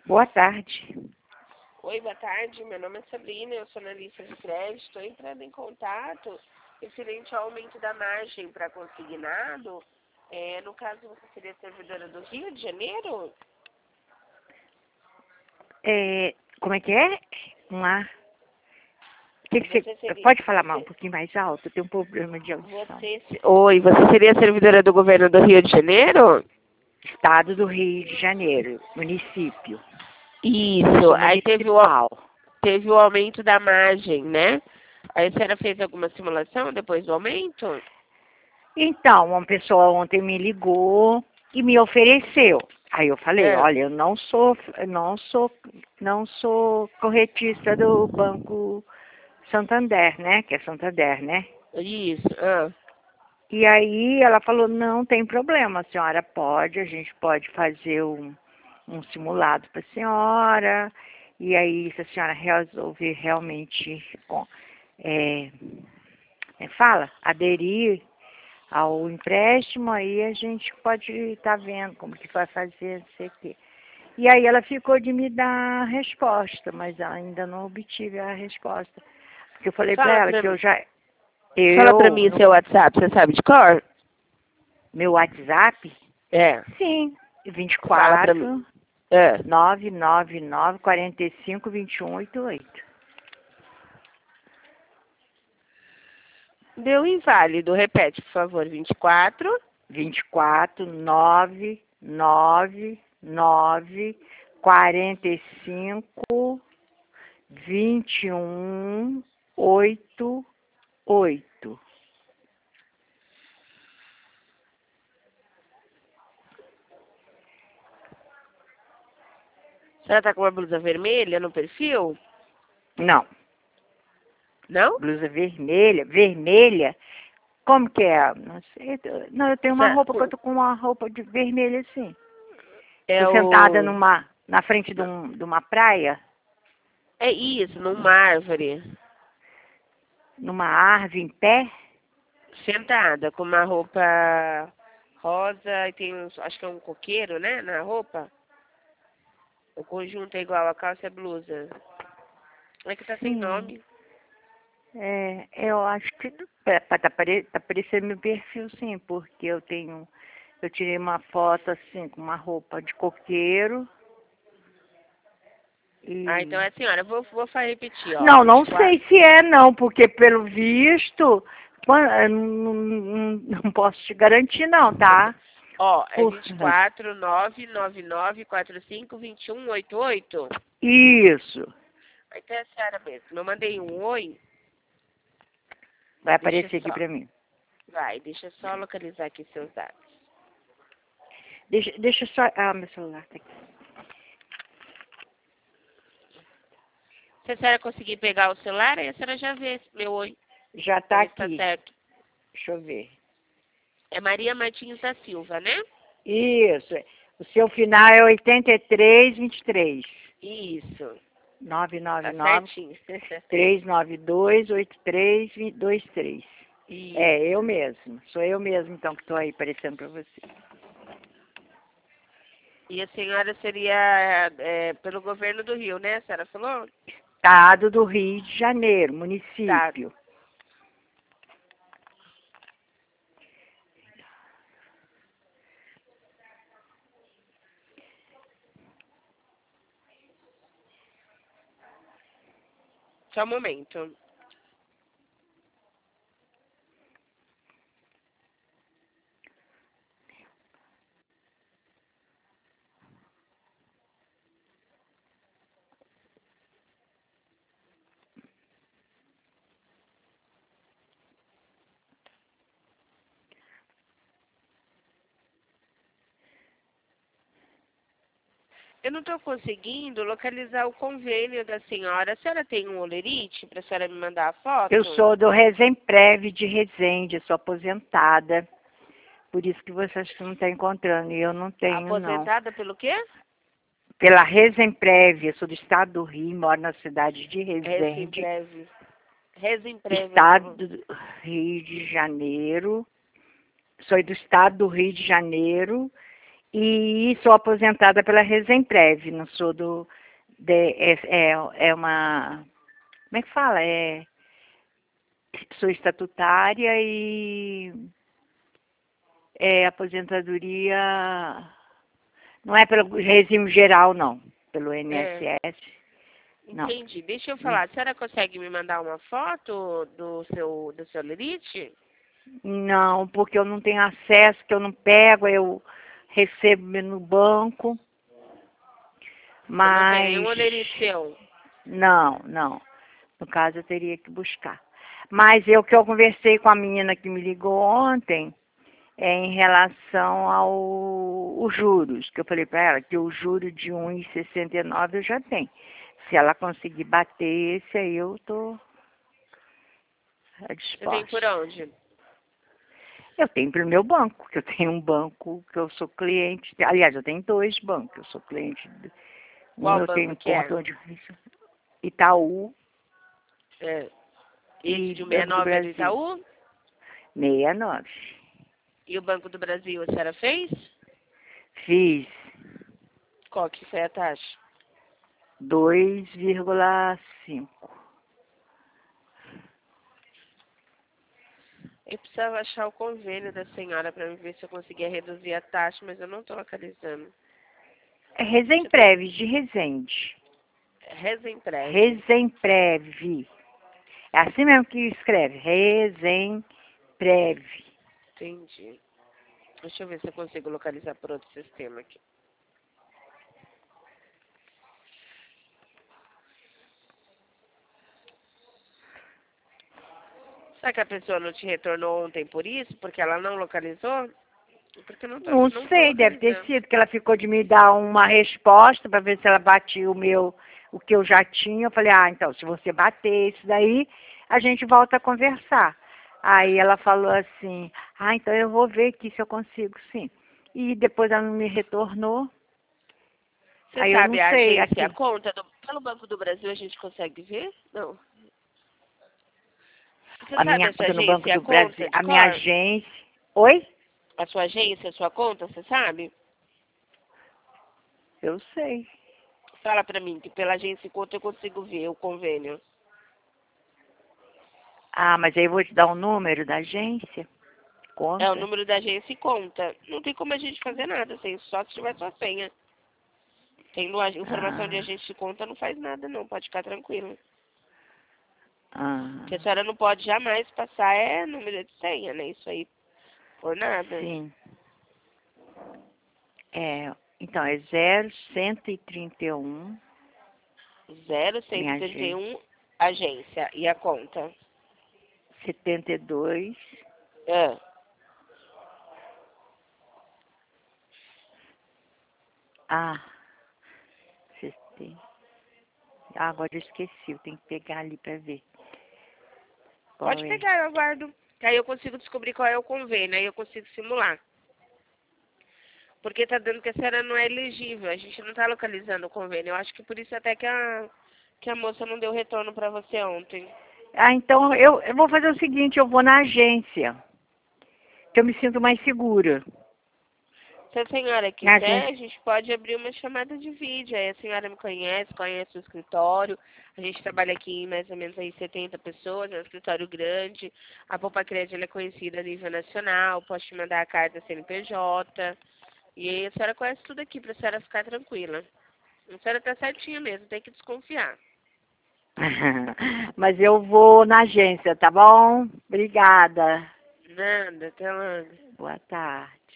Boa tarde. Oi, boa tarde. Meu nome é Sabrina, eu sou analista de crédito. Estou entrando em contato referente ao aumento da margem para consignado. No caso, você seria servidora do Rio de Janeiro? Como é que é? Você seria, Pode falar um pouquinho mais alto? Eu tenho um problema de audição. Oi, você seria servidora do governo do Rio de Janeiro? Estado do Rio de Janeiro, município. Isso, aí Municipal. teve o aumento da margem, né? Aí a senhora fez alguma simulação depois do aumento? Então, uma pessoa ontem me ligou e me ofereceu. Aí eu falei, É. olha, eu não sou corretista do Banco Santander, né? Que é Santander, né? Isso. E aí ela falou, não tem problema, a senhora a gente pode fazer um simulado para a senhora, e aí se a senhora resolver realmente aderir ao empréstimo, aí a gente pode estar vendo como que vai fazer, não sei o quê. E aí ela ficou de me dar a resposta, mas ainda não obtive a resposta. Porque eu falei para ela que Fala pra mim o seu WhatsApp, você sabe de cor? meu WhatsApp? É. Sim, Fala pra mim. 999 45 21 88. Deu inválido. Repete, por favor. 24. 24 999 45 21 88. A senhora tá com uma blusa vermelha no perfil? Não, Não? blusa vermelha, vermelha. Como que é? Não sei. Não, eu tenho uma roupa que eu tô com uma roupa de vermelha assim. Tô sentada na frente de uma praia, É isso, numa árvore. numa árvore em pé. Sentada, com uma roupa rosa e tem uns, acho que é um coqueiro, né, na roupa. O conjunto é igual, a calça e a blusa. É que tá sem Sim. nome. Eu acho que tá parecendo meu perfil, sim, porque eu tirei uma foto assim, com uma roupa de coqueiro Ah, então e... é a senhora. Vou repetir, ó. Não 24. sei se é não, porque pelo visto, eu não posso te garantir não, tá? Ó, é Por... 24 999 45 21 88. Isso, Então é a senhora mesmo. Eu mandei um oi. vai Deixa aparecer aqui só. pra mim. Deixa eu só localizar aqui seus dados. Deixa só... Ah, meu celular tá aqui. Se a senhora conseguir pegar o celular, aí a senhora já vê meu oi. Já Pra tá ver se tá aqui, certo. deixa eu ver. É Maria Martins da Silva, né? Isso, o seu final é 8323. Isso. Tá 999 certinho. 392 8323. Isso. É, eu mesmo. Sou eu mesmo, então, que estou aí aparecendo para você. E a senhora seria pelo governo do Rio, né? A senhora falou? Estado do Rio de Janeiro, Tá. município. Só um momento. Eu não estou conseguindo localizar o convênio da senhora. A senhora tem um olerite para a senhora me mandar a foto? Eu sou do Resemprev de Resende, sou aposentada. Por isso que vocês não estão encontrando, e eu não tenho, não. Aposentada pelo quê? Pela Resemprev, eu sou do estado do Rio, moro na cidade de Resende, Resimprev. Resimprev. estado do Rio de Janeiro. Sou do estado do Rio de Janeiro E sou aposentada pela Resemprev, não sou é uma, como é que fala? Sou estatutária e aposentadoria, não é pelo regime geral, não, pelo É, INSS, não. entendi. Deixa eu falar, a senhora consegue me mandar uma foto do seu lerite? Não, porque eu não tenho acesso, que eu não pego, eu recebo no banco, Você não tem mas nenhum lerite seu? não. No caso, eu teria que buscar. Mas que eu conversei com a menina que me ligou ontem, em relação os juros, que eu falei para ela que o juro de 1,69 eu já tenho. Se ela conseguir bater esse aí, eu estou Você tem por disposta. onde? Eu tenho pelo meu banco, que eu tenho um banco que eu sou cliente. Aliás, eu tenho dois bancos, eu sou cliente. Um Qual eu tenho banco que é? conta onde Itaú É. Esse e de Banco do 69 é do Brasil. Itaú? 69. E o Banco do Brasil a senhora fez? Fiz Qual que foi a taxa? 2,5. Eu precisava achar o convênio da senhora para ver se eu conseguia reduzir a taxa, mas eu não estou localizando. É Deixa eu ver. Resemprev, de Resende. Resemprev. Resemprev. É assim mesmo que escreve. Resemprev. Entendi. Deixa eu ver se eu consigo localizar por outro sistema aqui. Será que a pessoa não te retornou ontem por isso? Porque ela não localizou? Porque eu Não não tô sei, deve ter localizando. sido que ela ficou de me dar uma resposta para ver se ela batia o que eu já tinha. Eu falei, então, se você bater isso daí, a gente volta a conversar. Aí ela falou assim, então eu vou ver aqui se eu consigo, sim. E depois ela não me retornou. Você Aí eu não sabe a sei, agência, a aqui. conta pelo Banco do Brasil a gente consegue ver? Não. Você A sabe minha essa conta no Banco agência, a do Brasil, conta de a minha cor? agência. Oi? A sua agência, a sua conta, você sabe? Eu sei. Fala pra mim, que pela agência e conta eu consigo ver o convênio. Mas aí eu vou te dar o número da agência, É o conta. número da agência e conta. Não tem como a gente fazer nada, assim, só se tiver sua senha. Tendo a informação de Ah, agente de conta não faz nada não, pode ficar tranquilo. ah, Porque a senhora não pode jamais passar número de senha, né? Isso aí, por nada. sim. Então é 0131, minha agência, 0131, agência. E a conta? 72. Ah, Ah, 70. Agora eu esqueci, eu tenho que pegar ali para ver qual pode é. pegar, eu aguardo. Que aí eu consigo descobrir qual é o convênio, aí eu consigo simular. Porque tá dando que a senhora não é elegível, a gente não tá localizando o convênio. Eu acho que por isso até que a moça não deu retorno pra você ontem. Então eu vou fazer o seguinte, eu vou na agência, que eu me sinto mais segura. Se a senhora Na quiser, a agência. gente pode abrir uma chamada de vídeo. Aí a senhora me conhece, conhece o escritório. A gente trabalha aqui em mais ou menos aí 70 pessoas, é um escritório grande. A Poupa Crédito ela é conhecida a nível nacional. Posso te mandar a carta CNPJ. E aí a senhora conhece tudo aqui pra senhora ficar tranquila. A senhora tá certinha mesmo, tem que desconfiar. Mas eu vou na agência, tá bom? Obrigada. Nada, até lá. Boa tarde.